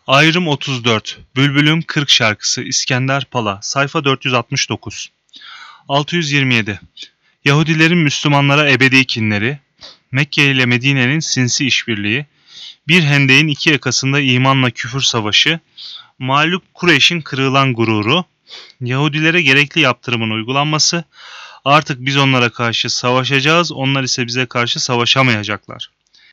Ayrım 34. Bülbül'ün 40 şarkısı İskender Pala. Sayfa 469. 627. Yahudilerin Müslümanlara ebedi kinleri. Mekke ile Medine'nin sinsi işbirliği. Bir hendeğin iki yakasında imanla küfür savaşı. Mağlup Kureyş'in kırılan gururu. Yahudilere gerekli yaptırımın uygulanması. Artık biz onlara karşı savaşacağız, onlar ise bize karşı savaşamayacaklar.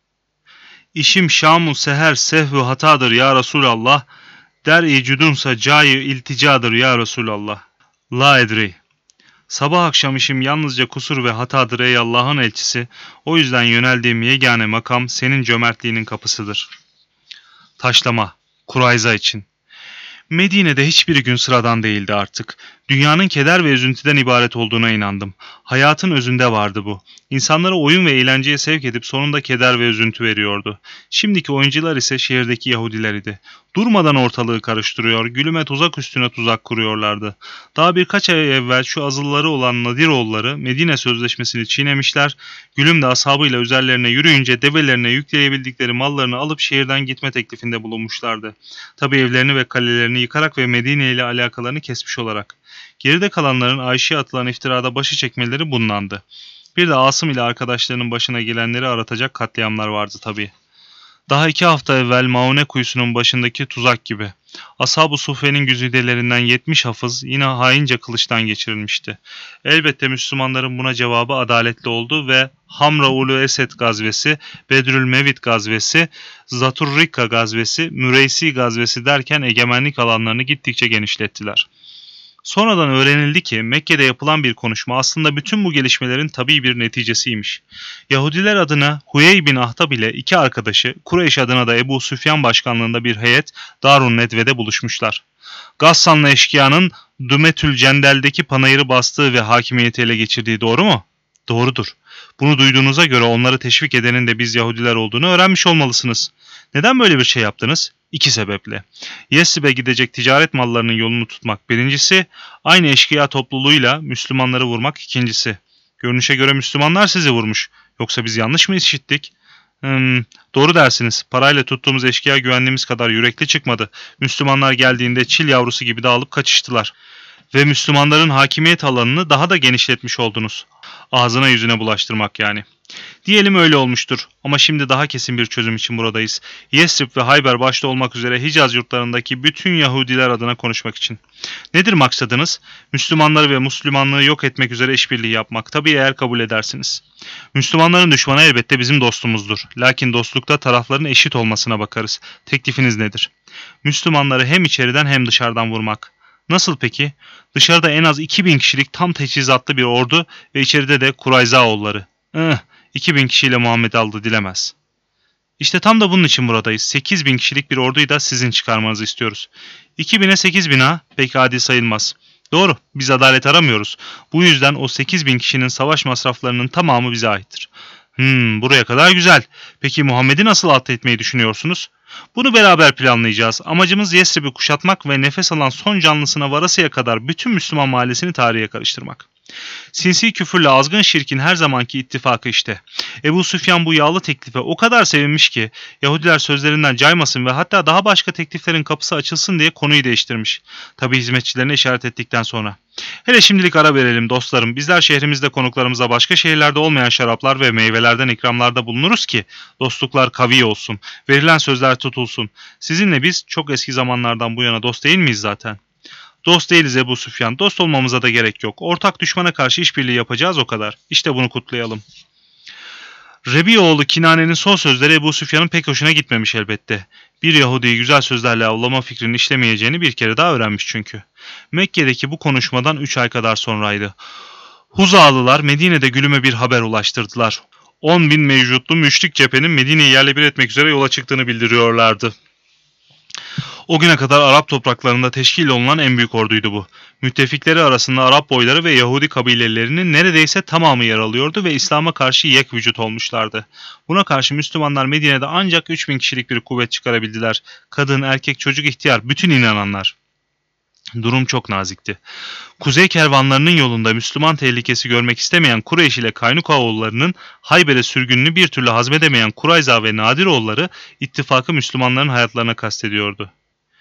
İşim şamu seher sehvü hatadır ya Resulallah. Der-i cudunsa cayı ilticadır ya Resulallah. La edri. Sabah akşam işim yalnızca kusur ve hatadır ey Allah'ın elçisi. O yüzden yöneldiğim yegane makam senin cömertliğinin kapısıdır. Taşlama. Kurayza için. Medine'de hiçbir gün sıradan değildi artık. Dünyanın keder ve üzüntüden ibaret olduğuna inandım. Hayatın özünde vardı bu. İnsanları oyun ve eğlenceye sevk edip sonunda keder ve üzüntü veriyordu. Şimdiki oyuncular ise şehirdeki Yahudiler idi. Durmadan ortalığı karıştırıyor, gülüme tuzak üstüne tuzak kuruyorlardı. Daha birkaç ay evvel şu azılları olan Nadiroğulları Medine Sözleşmesi'ni çiğnemişler, Gülüm de ashabıyla üzerlerine yürüyünce develerine yükleyebildikleri mallarını alıp şehirden gitme teklifinde bulunmuşlardı. Tabi evlerini ve kalelerini yıkarak ve Medine ile alakalarını kesmiş olarak. Geride kalanların Ayşe'ye atılan iftirada başı çekmeleri bundandı. Bir de Asım ile arkadaşlarının başına gelenleri aratacak katliamlar vardı tabii. Daha 2 hafta evvel Maune kuyusunun başındaki tuzak gibi. Ashab-ı Suffe'nin güzidelerinden 70 hafız yine haince kılıçtan geçirilmişti. Elbette Müslümanların buna cevabı adaletli oldu ve Hamra-ulu Esed gazvesi, Bedrül Mevit gazvesi, Zaturrika gazvesi, Müreysi gazvesi derken egemenlik alanlarını gittikçe genişlettiler. Sonradan öğrenildi ki Mekke'de yapılan bir konuşma aslında bütün bu gelişmelerin tabii bir neticesiymiş. Yahudiler adına Huyey bin Ahtab ile 2 arkadaşı, Kureyş adına da Ebu Süfyan başkanlığında bir heyet Darun Nedve'de buluşmuşlar. Gassanlı eşkıyanın Dümetül Cendel'deki panayırı bastığı ve hakimiyeti ele geçirdiği doğru mu? Doğrudur. Bunu duyduğunuza göre onları teşvik edenin de biz Yahudiler olduğunu öğrenmiş olmalısınız. Neden böyle bir şey yaptınız? 2 sebeple. Yesrib'e gidecek ticaret mallarının yolunu tutmak birincisi, aynı eşkıya topluluğuyla Müslümanları vurmak ikincisi. Görünüşe göre Müslümanlar sizi vurmuş. Yoksa biz yanlış mı işittik? Doğru dersiniz. Parayla tuttuğumuz eşkıya güvendiğimiz kadar yürekli çıkmadı. Müslümanlar geldiğinde çil yavrusu gibi dağılıp kaçıştılar. Ve Müslümanların hakimiyet alanını daha da genişletmiş oldunuz. Ağzına yüzüne bulaştırmak yani. Diyelim öyle olmuştur ama şimdi daha kesin bir çözüm için buradayız. Yesrib ve Hayber başta olmak üzere Hicaz yurtlarındaki bütün Yahudiler adına konuşmak için. Nedir maksadınız? Müslümanları ve Müslümanlığı yok etmek üzere işbirliği yapmak. Tabii eğer kabul edersiniz. Müslümanların düşmanı elbette bizim dostumuzdur. Lakin dostlukta tarafların eşit olmasına bakarız. Teklifiniz nedir? Müslümanları hem içeriden hem dışarıdan vurmak. Nasıl peki? Dışarıda en az 2000 kişilik tam teçhizatlı bir ordu ve içeride de Kurayzaoğulları. 2000 kişiyle Muhammed aldı dilemez. İşte tam da bunun için buradayız. 8000 kişilik bir orduyu da sizin çıkarmanızı istiyoruz. 2000'e 8000 ha pek adil sayılmaz. Doğru, biz adalet aramıyoruz. Bu yüzden o 8000 kişinin savaş masraflarının tamamı bize aittir. Buraya kadar güzel. Peki Muhammed'i nasıl alt etmeyi düşünüyorsunuz? Bunu beraber planlayacağız. Amacımız Yesrib'i kuşatmak ve nefes alan son canlısına varasıya kadar bütün Müslüman mahallesini tarihe karıştırmak. Sinsi küfürle azgın şirkin her zamanki ittifakı işte. Ebu Süfyan bu yağlı teklife o kadar sevinmiş ki Yahudiler sözlerinden caymasın ve hatta daha başka tekliflerin kapısı açılsın diye konuyu değiştirmiş. Tabi hizmetçilerine işaret ettikten sonra. Hele şimdilik ara verelim dostlarım. Bizler şehrimizde konuklarımıza başka şehirlerde olmayan şaraplar ve meyvelerden ikramlarda bulunuruz ki dostluklar kavi olsun. Verilen sözler tutulsun. Sizinle biz çok eski zamanlardan bu yana dost değil miyiz zaten? Dost değiliz Ebu Süfyan. Dost olmamıza da gerek yok. Ortak düşmana karşı işbirliği yapacağız o kadar. İşte bunu kutlayalım. Rebi oğlu Kinane'nin son sözleri Ebu Süfyan'ın pek hoşuna gitmemiş elbette. Bir Yahudi'yi güzel sözlerle avlama fikrinin işlemeyeceğini bir kere daha öğrenmiş çünkü. Mekke'deki bu konuşmadan 3 ay kadar sonraydı. Huzalılar Medine'de Gülüm'e bir haber ulaştırdılar. 10.000 mevcutlu müşrik cephenin Medine'yi yerle bir etmek üzere yola çıktığını bildiriyorlardı. O güne kadar Arap topraklarında teşkil olunan en büyük orduydu bu. Müttefikleri arasında Arap boyları ve Yahudi kabilelerinin neredeyse tamamı yer alıyordu ve İslam'a karşı yek vücut olmuşlardı. Buna karşı Müslümanlar Medine'de ancak 3000 kişilik bir kuvvet çıkarabildiler. Kadın, erkek, çocuk, ihtiyar, bütün inananlar. Durum çok nazikti. Kuzey kervanlarının yolunda Müslüman tehlikesi görmek istemeyen Kureyş ile Kaynukaoğullarının Hayber'e sürgününü bir türlü hazmedemeyen Kurayza ve Nadiroğulları ittifakı Müslümanların hayatlarına kastediyordu.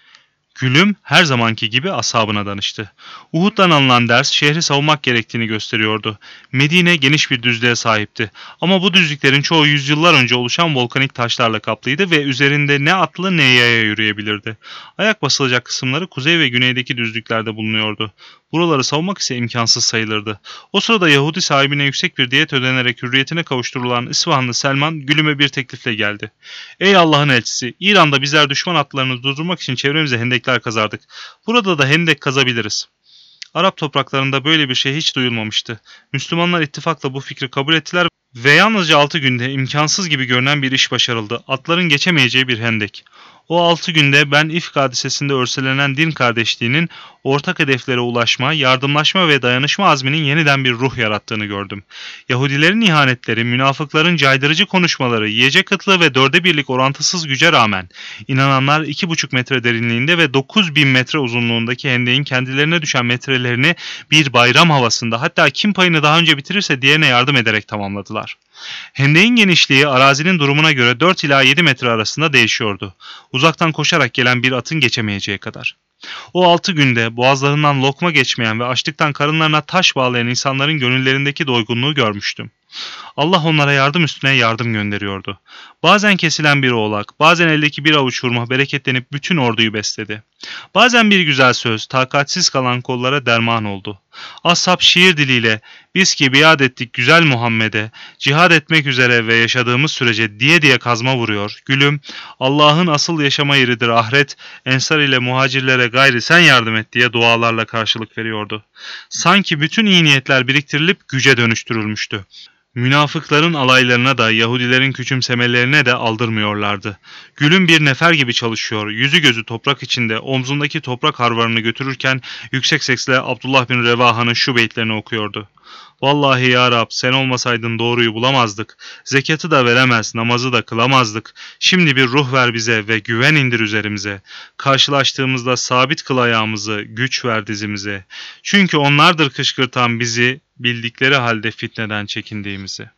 Gülüm her zamanki gibi ashabına danıştı. Uhud'dan alınan ders şehri savunmak gerektiğini gösteriyordu. Medine geniş bir düzlüğe sahipti. Ama bu düzlüklerin çoğu yüzyıllar önce oluşan volkanik taşlarla kaplıydı ve üzerinde ne atlı ne yaya yürüyebilirdi. Ayak basılacak kısımları kuzey ve güneydeki düzlüklerde bulunuyordu. Buraları savunmak ise imkansız sayılırdı. O sırada Yahudi sahibine yüksek bir diyet ödenerek hürriyetine kavuşturulan İsfahanlı Selman Gülüm'e bir teklifle geldi. Ey Allah'ın elçisi, İran'da bizler düşman atlarını durdurmak için çevremize hendekler kazardık. Burada da hendek kazabiliriz. Arap topraklarında böyle bir şey hiç duyulmamıştı. Müslümanlar ittifakla bu fikri kabul ettiler ve yalnızca 6 günde imkansız gibi görünen bir iş başarıldı. Atların geçemeyeceği bir hendek. O 6 günde ben İfk hadisesinde örselenen din kardeşliğinin ortak hedeflere ulaşma, yardımlaşma ve dayanışma azminin yeniden bir ruh yarattığını gördüm. Yahudilerin ihanetleri, münafıkların caydırıcı konuşmaları, yiyecek kıtlığı ve 1/4 orantısız güce rağmen inananlar 2,5 metre derinliğinde ve 9.000 metre uzunluğundaki hendeğin kendilerine düşen metrelerini bir bayram havasında, hatta kim payını daha önce bitirirse diğerine yardım ederek tamamladılar. Hendeğin genişliği arazinin durumuna göre 4 ila 7 metre arasında değişiyordu. Uzaktan koşarak gelen bir atın geçemeyeceği kadar. O 6 günde boğazlarından lokma geçmeyen ve açlıktan karınlarına taş bağlayan insanların gönüllerindeki doygunluğu görmüştüm. Allah onlara yardım üstüne yardım gönderiyordu. Bazen kesilen bir oğlak, bazen eldeki bir avuç hurma bereketlenip bütün orduyu besledi. Bazen bir güzel söz, takatsiz kalan kollara derman oldu. Ashab şiir diliyle, biz ki biat ettik güzel Muhammed'e, cihad etmek üzere ve yaşadığımız sürece diye diye kazma vuruyor. Gülüm, Allah'ın asıl yaşama yeridir ahiret, ensar ile muhacirlere gayri sen yardım et diye dualarla karşılık veriyordu. Sanki bütün iyi niyetler biriktirilip güce dönüştürülmüştü. Münafıkların alaylarına da Yahudilerin küçümsemelerine de aldırmıyorlardı. Gülüm bir nefer gibi çalışıyor, yüzü gözü toprak içinde omzundaki toprak harvarını götürürken yüksek sesle Abdullah bin Revaha'nın şu beytlerini okuyordu. Vallahi ya Rab sen olmasaydın doğruyu bulamazdık. Zekatı da veremez, namazı da kılamazdık. Şimdi bir ruh ver bize ve güven indir üzerimize. Karşılaştığımızda sabit kıl ayağımızı, güç ver dizimize. Çünkü onlardır kışkırtan bizi, bildikleri halde fitneden çekindiğimizi.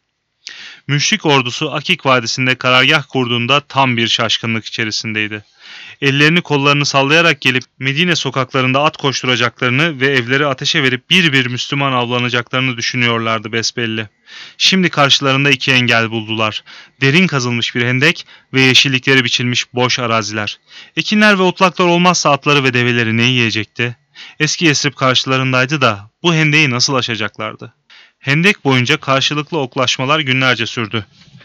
Müşrik ordusu Akik Vadisi'nde karargah kurduğunda tam bir şaşkınlık içerisindeydi. Ellerini kollarını sallayarak gelip Medine sokaklarında at koşturacaklarını ve evleri ateşe verip bir bir Müslüman avlanacaklarını düşünüyorlardı besbelli. Şimdi karşılarında iki engel buldular. Derin kazılmış bir hendek ve yeşillikleri biçilmiş boş araziler. Ekinler ve otlaklar olmazsa atları ve develeri ne yiyecekti? Eski Yesrib karşılarındaydı da bu hendeyi nasıl aşacaklardı? Hendek boyunca karşılıklı oklaşmalar günlerce sürdü.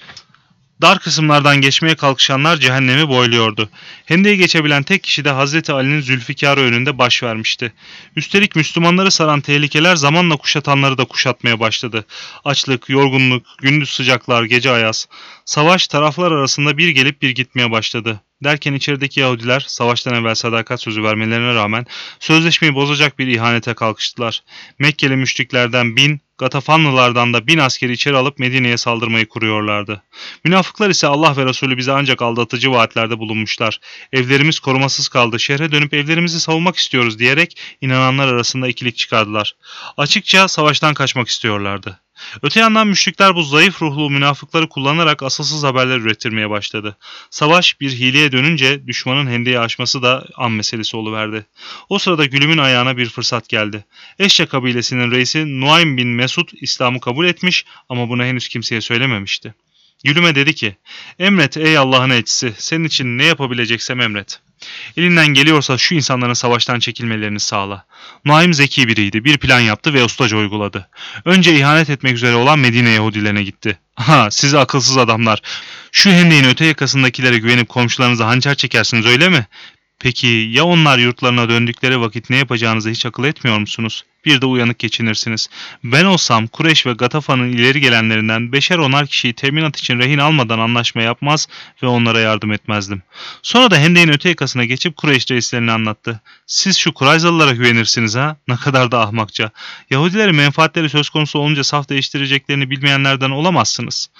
Dar kısımlardan geçmeye kalkışanlar cehennemi boyluyordu. Hendeyi geçebilen tek kişi de Hazreti Ali'nin Zülfikar'ı önünde baş vermişti. Üstelik Müslümanları saran tehlikeler zamanla kuşatanları da kuşatmaya başladı. Açlık, yorgunluk, gündüz sıcaklar, gece ayaz. Savaş taraflar arasında bir gelip bir gitmeye başladı. Derken içerideki Yahudiler savaştan evvel sadakat sözü vermelerine rağmen sözleşmeyi bozacak bir ihanete kalkıştılar. Mekkeli müşriklerden 1000, Gatafanlılardan da 1000 askeri içeri alıp Medine'ye saldırmayı kuruyorlardı. Münafıklar ise Allah ve Resulü bize ancak aldatıcı vaatlerde bulunmuşlar. Evlerimiz korumasız kaldı, şehre dönüp evlerimizi savunmak istiyoruz diyerek inananlar arasında ikilik çıkardılar. Açıkça savaştan kaçmak istiyorlardı. Öte yandan müşrikler bu zayıf ruhlu münafıkları kullanarak asılsız haberler ürettirmeye başladı. Savaş bir hileye dönünce düşmanın hendeyi aşması da an meselesi oluverdi. O sırada Gülüm'ün ayağına bir fırsat geldi. Eşya kabilesinin reisi Nuaym bin Mesud İslam'ı kabul etmiş ama bunu henüz kimseye söylememişti. Gülüm'e dedi ki, emret ey Allah'ın elçisi, senin için ne yapabileceksem emret. Elinden geliyorsa şu insanların savaştan çekilmelerini sağla. Nuaym zeki biriydi. Bir plan yaptı ve ustaca uyguladı. Önce ihanet etmek üzere olan Medine Yahudilerine gitti. Ha, siz akılsız adamlar. Şu hendeğin öte yakasındakilere güvenip komşularınıza hançer çekersiniz öyle mi? Peki ya onlar yurtlarına döndükleri vakit ne yapacağınızı hiç akıl etmiyor musunuz? Bir de uyanık geçinirsiniz. Ben olsam Kureyş ve Gatafan'ın ileri gelenlerinden 5'er 10'ar kişiyi teminat için rehin almadan anlaşma yapmaz ve onlara yardım etmezdim. Sonra da hendeğin öte yakasına geçip Kureyş reislerini anlattı. Siz şu Kurayzalılara güvenirsiniz ha? Ne kadar da ahmakça. Yahudilerin menfaatleri söz konusu olunca saf değiştireceklerini bilmeyenlerden olamazsınız.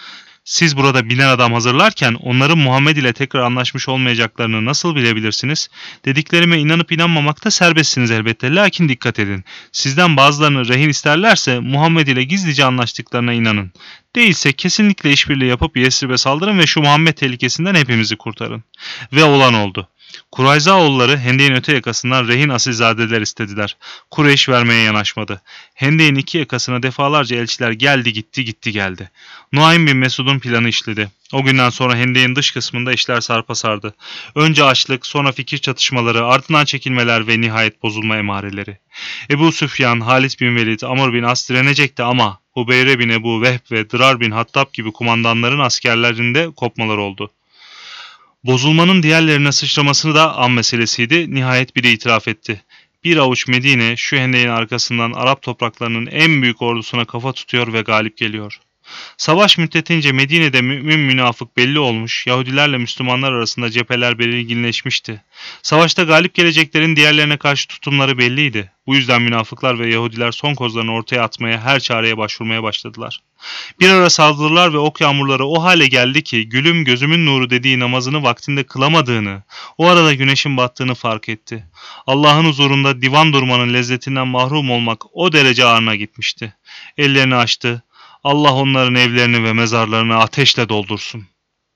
Siz burada 1000'er adam hazırlarken onların Muhammed ile tekrar anlaşmış olmayacaklarını nasıl bilebilirsiniz? Dediklerime inanıp inanmamakta serbestsiniz elbette. Lakin dikkat edin. Sizden bazılarını rehin isterlerse Muhammed ile gizlice anlaştıklarına inanın. Değilse kesinlikle işbirliği yapıp Yesrib'e saldırın ve şu Muhammed tehlikesinden hepimizi kurtarın. Ve olan oldu. Kurayzaoğulları Hendek'in öte yakasından rehin asilzadeler istediler. Kureyş vermeye yanaşmadı. Hendek'in iki yakasına defalarca elçiler geldi gitti geldi. Nuaym bin Mesud'un planı işledi. O günden sonra Hendek'in dış kısmında işler sarpa sardı. Önce açlık, sonra fikir çatışmaları, ardından çekilmeler ve nihayet bozulma emareleri. Ebu Süfyan, Halid bin Velid, Amr bin As direnecekti ama Hubeyre bin Ebu Vehb ve Dırar bin Hattab gibi kumandanların askerlerinde kopmalar oldu. Bozulmanın diğerlerine sıçramasını da an meselesiydi. Nihayet biri itiraf etti. Bir avuç Medine şu Hendek'in arkasından Arap topraklarının en büyük ordusuna kafa tutuyor ve galip geliyor. Savaş müddetince Medine'de mümin münafık belli olmuş, Yahudilerle Müslümanlar arasında cepheler belirginleşmişti. Savaşta galip geleceklerin diğerlerine karşı tutumları belliydi. Bu yüzden münafıklar ve Yahudiler son kozlarını ortaya atmaya, her çareye başvurmaya başladılar. Bir ara saldırılar ve ok yağmurları o hale geldi ki gülüm gözümün nuru dediği namazını vaktinde kılamadığını, o arada güneşin battığını fark etti. Allah'ın huzurunda divan durmanın lezzetinden mahrum olmak o derece ağrına gitmişti. Ellerini açtı. Allah onların evlerini ve mezarlarını ateşle doldursun.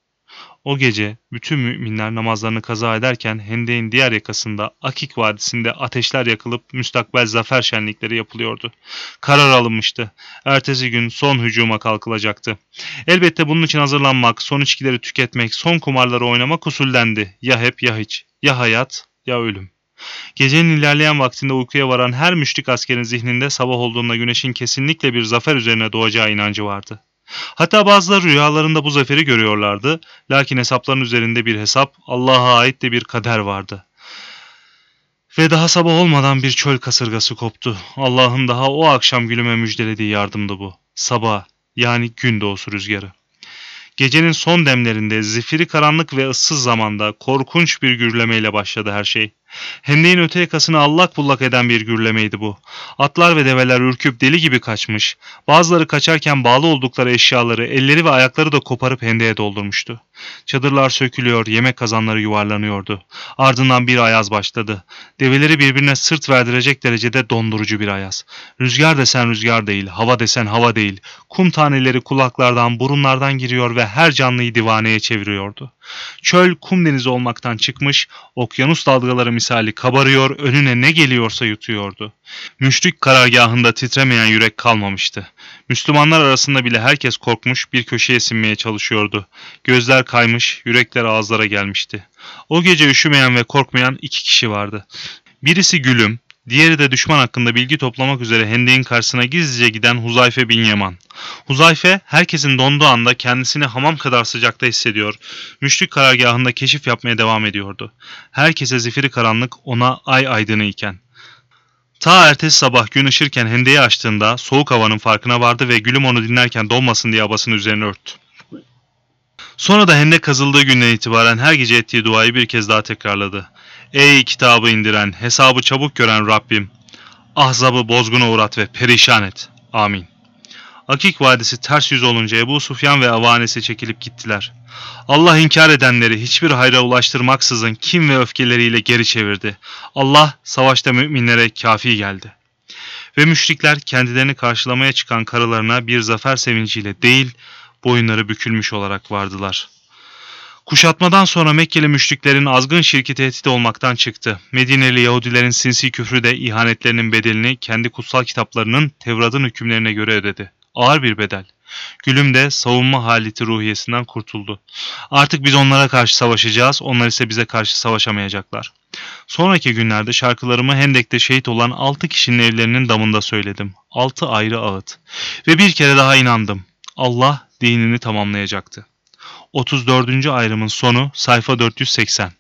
O gece bütün müminler namazlarını kaza ederken Hendek'in diğer yakasında Akik Vadisi'nde ateşler yakılıp müstakbel zafer şenlikleri yapılıyordu. Karar alınmıştı. Ertesi gün son hücuma kalkılacaktı. Elbette bunun için hazırlanmak, son içkileri tüketmek, son kumarları oynamak usuldendi. Ya hep ya hiç. Ya hayat ya ölüm. Gecenin ilerleyen vaktinde uykuya varan her müşrik askerin zihninde sabah olduğunda güneşin kesinlikle bir zafer üzerine doğacağı inancı vardı. Hatta bazıları rüyalarında bu zaferi görüyorlardı. Lakin hesapların üzerinde bir hesap, Allah'a ait de bir kader vardı. Ve daha sabah olmadan bir çöl kasırgası koptu. Allah'ın daha o akşam gülüme müjdelediği yardımdı bu. Sabah, yani gün doğusu rüzgarı. Gecenin son demlerinde, zifiri karanlık ve ıssız zamanda korkunç bir gürlemeyle başladı her şey. Hendek'in öte yakasını allak bullak eden bir gürlemeydi bu. Atlar ve develer ürküp deli gibi kaçmış. Bazıları kaçarken bağlı oldukları eşyaları, elleri ve ayakları da koparıp hendeye doldurmuştu. Çadırlar sökülüyor, yemek kazanları yuvarlanıyordu. Ardından bir ayaz başladı. Develeri birbirine sırt verdirecek derecede dondurucu bir ayaz. Rüzgar desen rüzgar değil, hava desen hava değil. Kum taneleri kulaklardan, burunlardan giriyor ve her canlıyı divaneye çeviriyordu. Çöl kum denizi olmaktan çıkmış, okyanus dalgaları misali kabarıyor, önüne ne geliyorsa yutuyordu. Müşrik karargahında titremeyen yürek kalmamıştı. Müslümanlar arasında bile herkes korkmuş, bir köşeye sinmeye çalışıyordu. Gözler kaymış, yürekler ağızlara gelmişti. O gece üşümeyen ve korkmayan 2 kişi vardı. Birisi Gülüm, diğeri de düşman hakkında bilgi toplamak üzere Hendek'in karşısına gizlice giden Huzayfe bin Yaman. Huzayfe herkesin donduğu anda kendisini hamam kadar sıcakta hissediyor. Müşrik karargahında keşif yapmaya devam ediyordu. Herkese zifiri karanlık, ona ay aydını iken. Ta ertesi sabah gün ışırken hendeyi açtığında soğuk havanın farkına vardı ve Gülüm onu dinlerken donmasın diye abasının üzerine örttü. Sonra da hendek kazıldığı günden itibaren her gece ettiği duayı bir kez daha tekrarladı. Ey kitabı indiren, hesabı çabuk gören Rabbim! Ahzab'ı bozguna uğrat ve perişan et. Amin. Akik Vadisi ters yüz olunca Ebu Sufyan ve avanesi çekilip gittiler. Allah inkar edenleri hiçbir hayra ulaştırmaksızın kin ve öfkeleriyle geri çevirdi. Allah savaşta müminlere kafi geldi. Ve müşrikler kendilerini karşılamaya çıkan karılarına bir zafer sevinciyle değil, boyunları bükülmüş olarak vardılar. Kuşatmadan sonra Mekkeli müşriklerin azgın şirki tehdit olmaktan çıktı. Medineli Yahudilerin sinsi küfrü de ihanetlerinin bedelini kendi kutsal kitaplarının Tevrat'ın hükümlerine göre ödedi. Ağır bir bedel. Gülüm de savunma haleti ruhiyesinden kurtuldu. Artık biz onlara karşı savaşacağız, onlar ise bize karşı savaşamayacaklar. Sonraki günlerde şarkılarımı Hendek'te şehit olan 6 kişinin evlerinin damında söyledim. 6 ayrı ağıt. Ve bir kere daha inandım. Allah dinini tamamlayacaktı. 34. ayrımın sonu sayfa 480.